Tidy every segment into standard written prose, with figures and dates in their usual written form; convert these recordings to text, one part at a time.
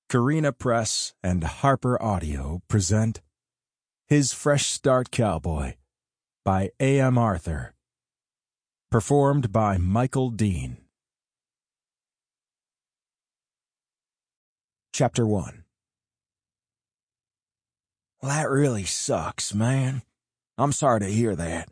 Carina Press and Harper Audio present His Fresh Start Cowboy by A.M. Arthur. Performed by Michael Dean. Chapter 1. Well, that really sucks, man. I'm sorry to hear that.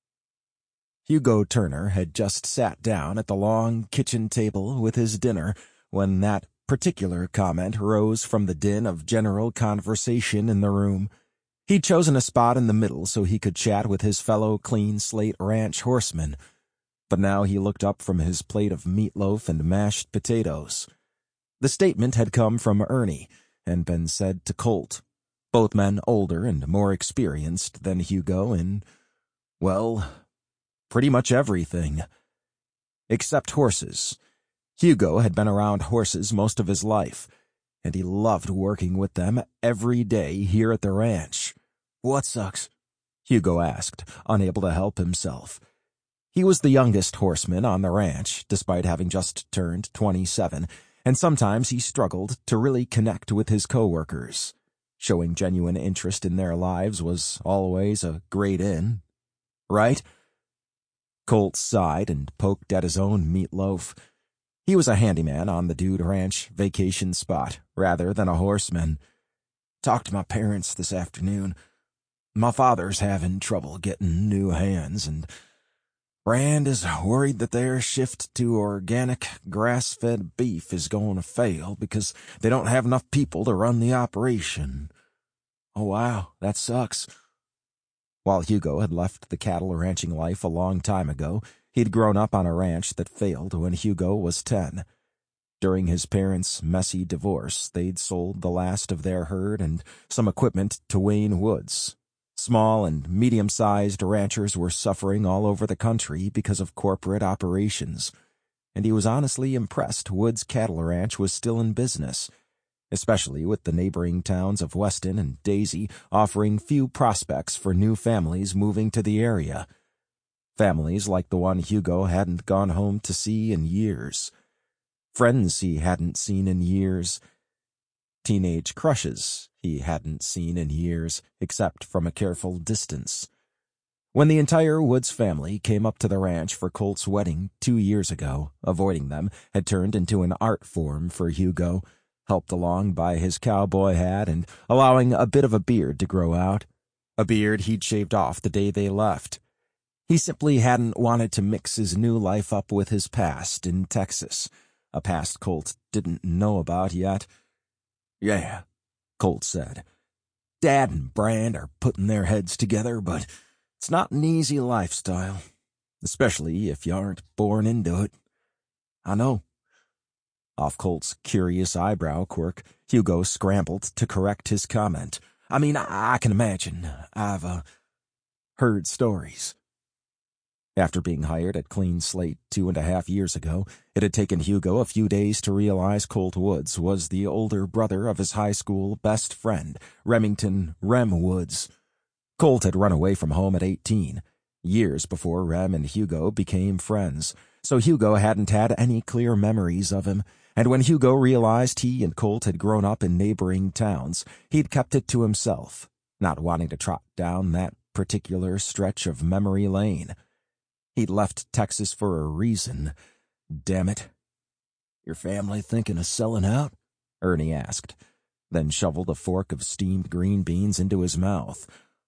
Hugo Turner had just sat down at the long kitchen table with his dinner when that particular comment rose from the din of general conversation in the room. He'd chosen a spot in the middle so he could chat with his fellow clean-slate ranch horsemen, but now he looked up from his plate of meatloaf and mashed potatoes. The statement had come from Ernie and been said to Colt, both men older and more experienced than Hugo in, well, pretty much everything. Except horses. Hugo had been around horses most of his life, and he loved working with them every day here at the ranch. What sucks? Hugo asked, unable to help himself. He was the youngest horseman on the ranch, despite having just turned 27, and sometimes he struggled to really connect with his co-workers. Showing genuine interest in their lives was always a great in. Right? Colt sighed and poked at his own meatloaf. He was a handyman on the Dude Ranch vacation spot, rather than a horseman. Talked to my parents this afternoon. My father's having trouble getting new hands, and Rand is worried that their shift to organic, grass-fed beef is going to fail because they don't have enough people to run the operation. Oh, wow, that sucks. While Hugo had left the cattle ranching life a long time ago, he'd grown up on a ranch that failed when Hugo was 10. During his parents' messy divorce, they'd sold the last of their herd and some equipment to Wayne Woods. Small and medium-sized ranchers were suffering all over the country because of corporate operations, and he was honestly impressed Woods Cattle Ranch was still in business, especially with the neighboring towns of Weston and Daisy offering few prospects for new families moving to the area. Families like the one Hugo hadn't gone home to see in years. Friends he hadn't seen in years. Teenage crushes he hadn't seen in years, except from a careful distance. When the entire Woods family came up to the ranch for Colt's wedding 2 years ago, avoiding them had turned into an art form for Hugo, helped along by his cowboy hat and allowing a bit of a beard to grow out. A beard he'd shaved off the day they left. He simply hadn't wanted to mix his new life up with his past in Texas, a past Colt didn't know about yet. Yeah, Colt said. Dad and Brand are putting their heads together, but it's not an easy lifestyle, especially if you aren't born into it. I know. Off Colt's curious eyebrow quirk, Hugo scrambled to correct his comment. I mean, I can imagine. I've heard stories. After being hired at Clean Slate 2.5 years ago, it had taken Hugo a few days to realize Colt Woods was the older brother of his high school best friend, Remington Rem Woods. Colt had run away from home at 18, years before Rem and Hugo became friends, so Hugo hadn't had any clear memories of him, and when Hugo realized he and Colt had grown up in neighboring towns, he'd kept it to himself, not wanting to trot down that particular stretch of memory lane. He'd left Texas for a reason. Damn it. Your family thinking of selling out? Ernie asked, then shoveled a fork of steamed green beans into his mouth.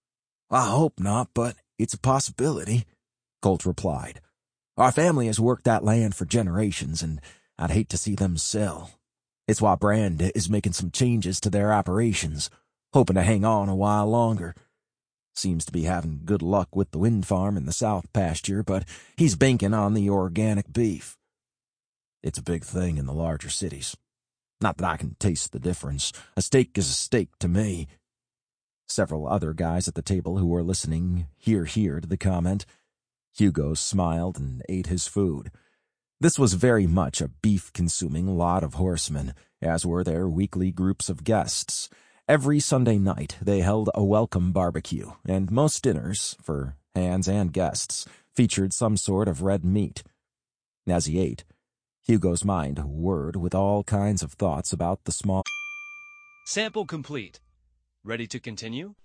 I hope not, but it's a possibility, Colt replied. Our family has worked that land for generations, and I'd hate to see them sell. It's why Brand is making some changes to their operations, hoping to hang on a while longer. Seems to be having good luck with the wind farm in the south pasture, but he's banking on the organic beef. It's a big thing in the larger cities. Not that I can taste the difference. A steak is a steak to me. Several other guys at the table who were listening heard the comment. Hugo smiled and ate his food. This was very much a beef-consuming lot of horsemen, as were their weekly groups of guests. Every Sunday night, they held a welcome barbecue, and most dinners, for hands and guests, featured some sort of red meat. As he ate, Hugo's mind whirred with all kinds of thoughts about the small Sample complete. Ready to continue?